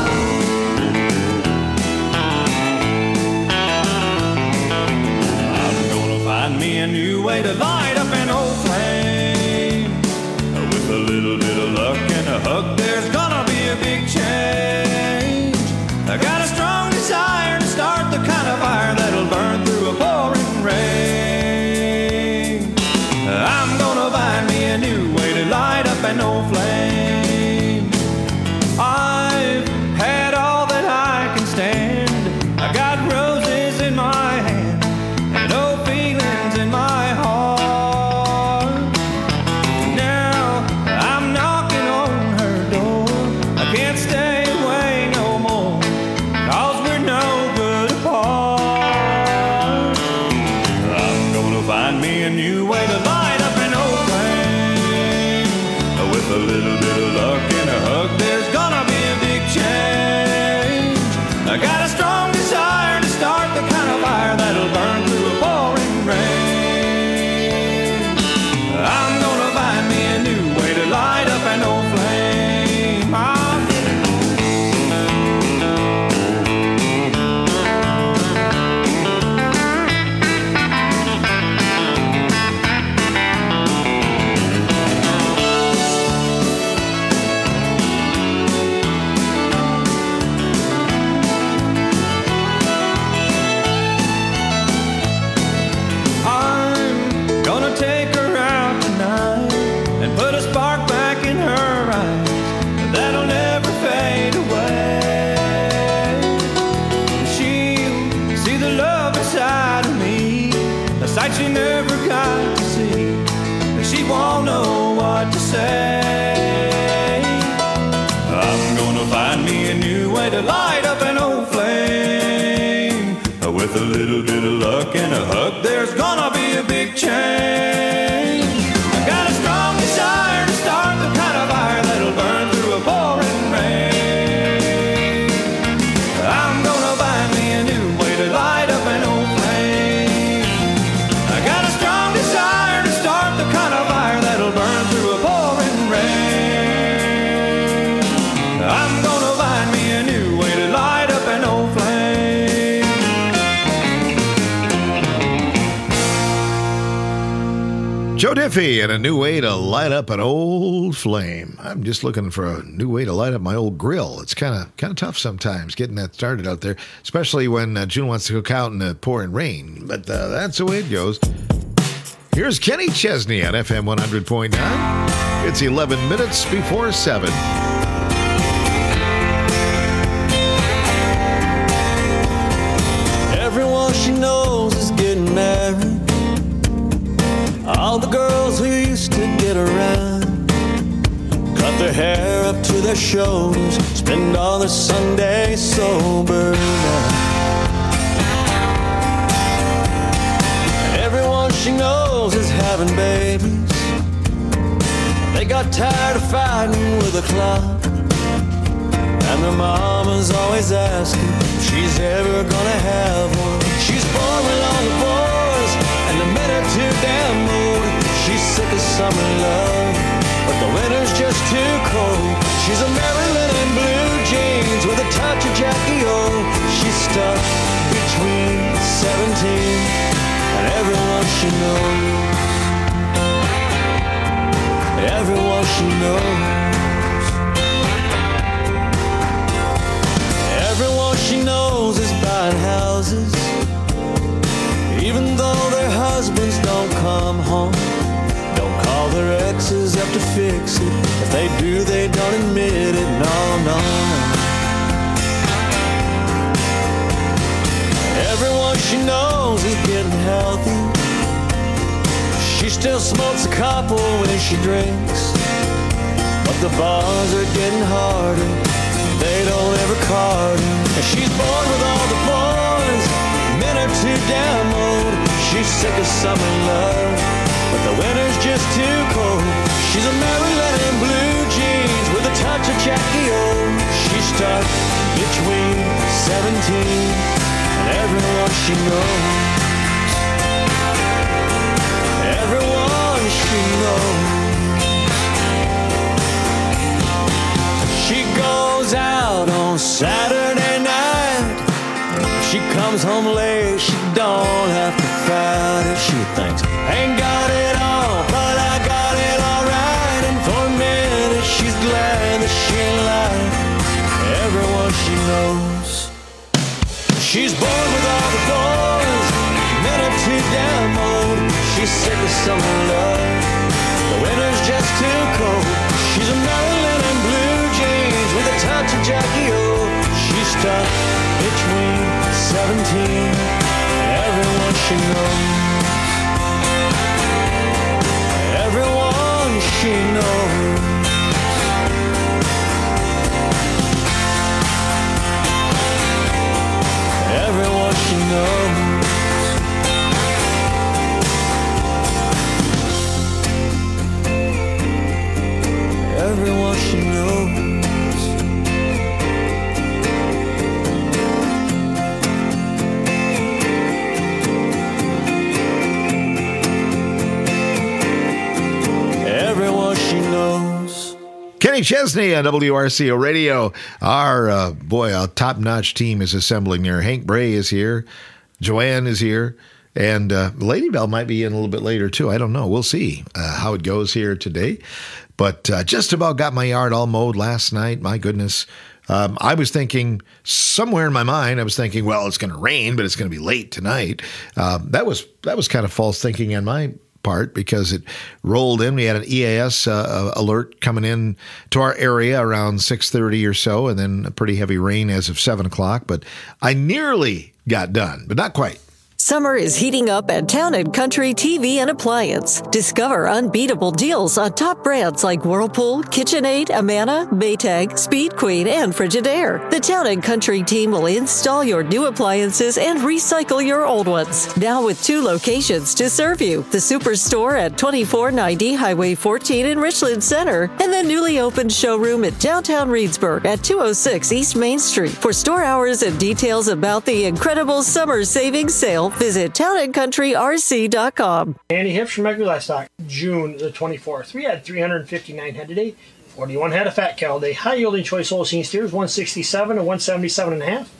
Find me a new way to light up an old flame. With a little bit of luck and a hug, there's gonna be a big change. I got a strong desire to start the kind of fire that'll burn through a pouring rain. I'm gonna find me a new way to light up an old flame. I've had all that I can stand. I got roses in my hand and old feelings in my heart. Now I'm knocking on her door. I can't stay away no more, 'cause we're no good apart. I'm gonna find me a new way to light up an old flame. With a little bit of luck and a hug, there's gonna be a big change. I got a strong desire to start the kind of fire that'll burn through a pouring rain. I'm gonna find me a new way to light up an old flame. I'm gonna take her out tonight and put a spark back in her eyes that'll never fade away. She'll see the love inside of me, a sight she never got to see, and she won't know what to say. I'm gonna find me a new way to light up an old flame. With a little bit of luck and a hug, there's gonna be a big change. I got a strong desire to start the kind of fire that'll burn through a pouring rain. I'm gonna find me a new way to light up an old flame. I got a strong desire to start the kind of fire that'll burn through a pouring rain. I'm gonna find me a new way to light up an old flame. Joe Diffie and a new way to light up an old flame. I'm just looking for a new way to light up my old grill. It's kind of kind of tough sometimes getting that started out there, especially when uh, June wants to cook out in the pouring rain. But uh, that's the way it goes. Here's Kenny Chesney on F M one hundred point nine. It's eleven minutes before seven. Everyone she knows is getting married. All the girls who used to get around cut their hair up to their shoulders, spend all their Sundays sober now. Everyone she knows is having babies. They got tired of fighting with the clock, and their mama's always asking if she's ever gonna have one. She's born with all the boys, and the men are too damn old. She's sick of summer love, but the winter's just too cold. She's a Maryland in blue jeans with a touch of Jackie O. She's stuck between seventeen and everyone she knows. Everyone she knows. Everyone she knows is buying houses, even though their husbands don't come home. Don't call their exes up to fix it. If they do, they don't admit it. No, no, no. Everyone she knows is getting healthy. She still smokes a couple when she drinks, but the bars are getting harder. They don't ever card her. And she's born with all the boys. Men are too damn old. She's sick of summer love, but the winter's just too cold. She's a Maryland in blue jeans with a touch of Jackie O. She's stuck between seventeen and everyone she knows. Everyone she knows. She goes out on Saturday night. She comes home late, she don't have to fight it. She thinks, ain't got it all, but I got it all right. And for a minute she's glad that she ain't lying. Everyone she knows. She's born with all the boys, men are too damn old. She's sick of summer love, the winter's just too cold. She's a Maryland in blue jeans with a touch of Jackie O. She's stuck between seventeen and everyone she knows. Everyone she knows. Everyone she knows. Everyone she knows. Everyone she knows. Kenny Chesney on W R C O Radio. Our, uh, boy, our top-notch team is assembling there. Hank Bray is here. Joanne is here. And uh, Lady Bell might be in a little bit later, too. I don't know. We'll see uh, how it goes here today. But uh, just about got my yard all mowed last night. My goodness. Um, I was thinking, somewhere in my mind, I was thinking, well, it's going to rain, but it's going to be late tonight. Uh, that was that was kind of false thinking on my part, because it rolled in. We had an E A S uh, alert coming in to our area around six thirty or so, and then a pretty heavy rain as of seven o'clock. But I nearly got done, but not quite. Summer is heating up at Town and Country T V and Appliance. Discover unbeatable deals on top brands like Whirlpool, KitchenAid, Amana, Maytag, Speed Queen, and Frigidaire. The Town and Country team will install your new appliances and recycle your old ones. Now with two locations to serve you. The Superstore at twenty-four ninety Highway fourteen in Richland Center, and the newly opened showroom at downtown Reedsburg at two oh six East Main Street. For store hours and details about the incredible summer savings sale, visit town and country r c dot com. Andy Hips from Megler Livestock, June the twenty-fourth. We had three hundred fifty-nine head today, forty-one head of fat cattle day. High yielding choice Holstein steers, one sixty-seven and one seventy-seven and a half.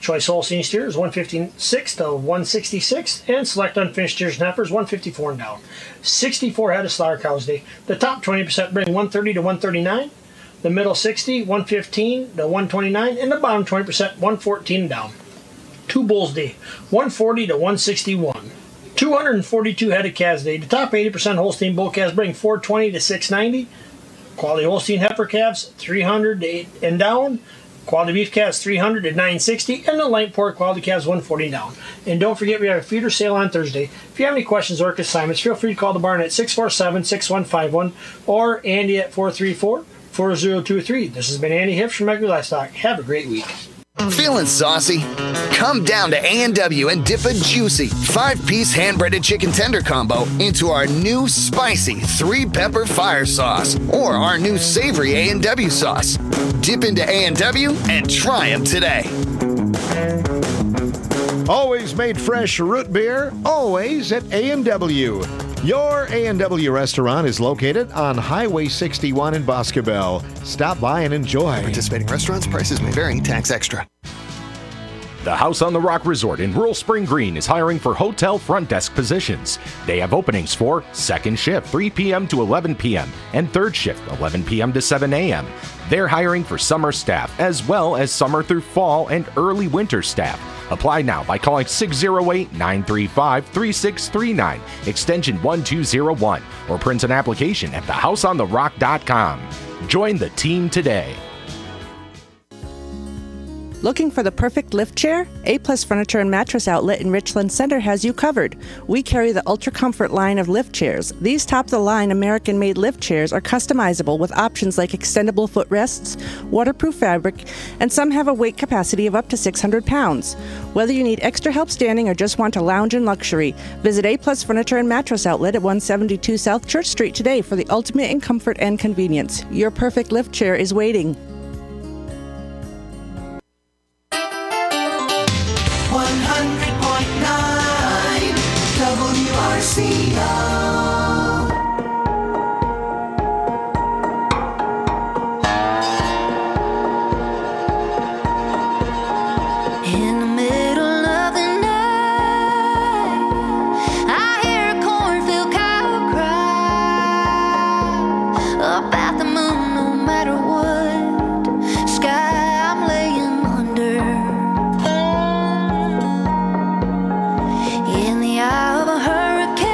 Choice Holstein steers one fifty-six to one sixty-six, and select unfinished steers and heifers one fifty-four and down. sixty-four head of slaughter cows day. The top twenty percent bring one thirty to one thirty-nine, the middle sixty, one fifteen to one twenty-nine, and the bottom twenty percent one fourteen and down. Two bulls day, one forty to one sixty-one. two hundred forty-two head of calves day. The top eighty percent Holstein bull calves bring four twenty to six ninety. Quality Holstein heifer calves three hundred to eight and down. Quality beef calves three hundred to nine sixty, and the light pork quality calves one forty down. And don't forget, we have a feeder sale on Thursday. If you have any questions or assignments, feel free to call the barn at six four seven, six one five one or Andy at four three four, four zero two three. This has been Andy Hips from Megler Livestock. Have a great week. Feeling saucy? Come down to A and W and dip a juicy five-piece hand-breaded chicken tender combo into our new spicy three-pepper fire sauce or our new savory A and W sauce. Dip into A and W and try them today. Always made fresh root beer, always at A and W. Your A and W restaurant is located on Highway sixty-one in Boscobel. Stop by and enjoy. Participating restaurants, prices may vary, tax extra. The House on the Rock Resort in Rural Spring Green is hiring for hotel front desk positions. They have openings for second shift, three p.m. to eleven p.m., and third shift, eleven p.m. to seven a.m. They're hiring for summer staff, as well as summer through fall and early winter staff. Apply now by calling six oh eight, nine three five, three six three nine, extension one two zero one, or print an application at the house on the rock dot com. Join the team today. Looking for the perfect lift chair? A-Plus Furniture and Mattress Outlet in Richland Center has you covered. We carry the Ultra Comfort line of lift chairs. These top-of-the-line American-made lift chairs are customizable with options like extendable footrests, waterproof fabric, and some have a weight capacity of up to six hundred pounds. Whether you need extra help standing or just want to lounge in luxury, visit A-Plus Furniture and Mattress Outlet at one seventy-two South Church Street today for the ultimate in comfort and convenience. Your perfect lift chair is waiting. one hundred point nine W R C O. In the middle of the night, I hear a cornfield cow cry up at the moon, no matter what sky I'm laying under. In the eye of a hurricane,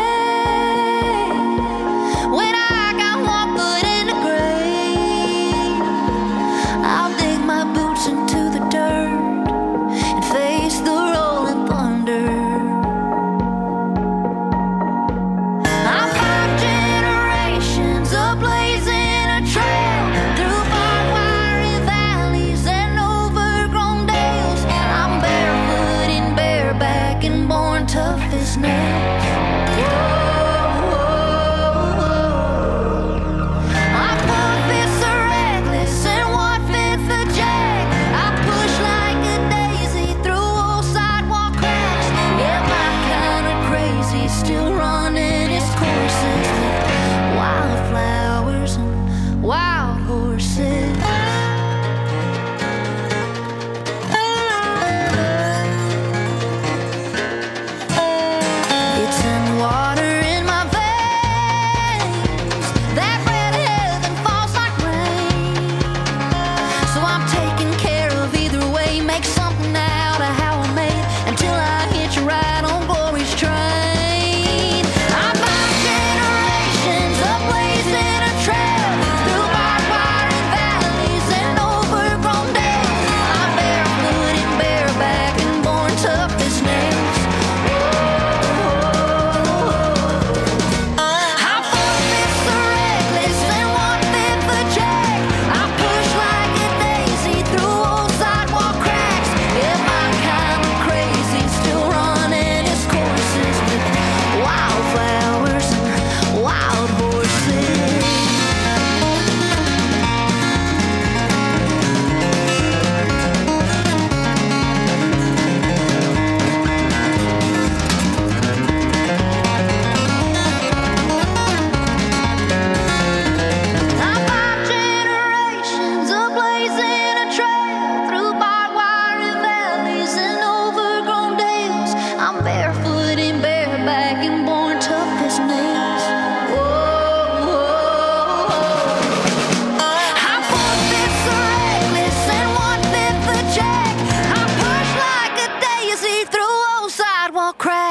when I got one foot in the grave, I'll dig my boots into the dirt and face the rolling thunder. I'm five generations of blazing a trail through barbed wire valleys and overgrown dales. I'm barefoot and bareback and born tough as nails. My four fifths are reckless and one fifth a jack. I push like a daisy through old sidewalk cracks. Yeah, my kind of crazy, still running its courses with wildflowers and wild horses. It's an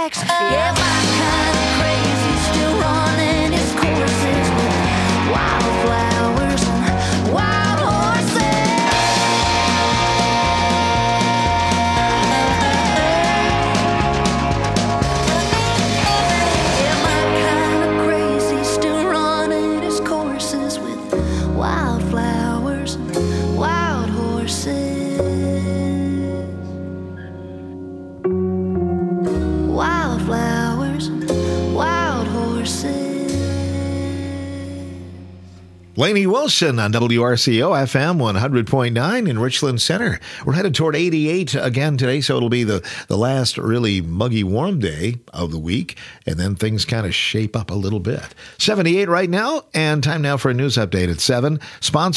tracks. Yeah, my kind of crazy, still running its courses with wildflowers and wild horses. Yeah, my kind of crazy, still running its courses with wildflowers and wild horses. Wildflowers and wild horses. Lainey Wilson on W R C O F M one hundred point nine in Richland Center. We're headed toward eighty-eight again today, so it'll be the, the last really muggy warm day of the week, and then things kind of shape up a little bit. seventy-eight right now, and time now for a news update at seven. Sponsored